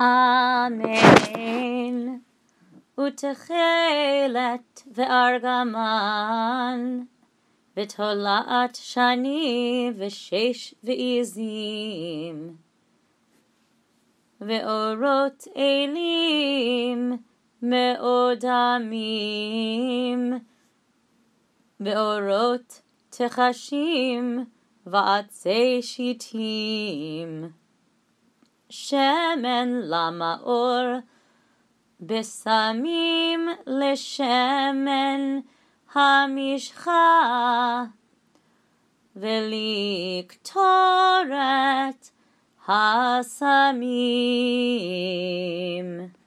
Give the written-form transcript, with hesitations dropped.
אמן. ותכלת וארגמן, ותולעת שני ושש ועזים, ואורות אלים מאוד עמים, ואורות תחשים ועצי שיטים, שמן למאור, בשמים לשמן המשחה, ולקטורת הסמים.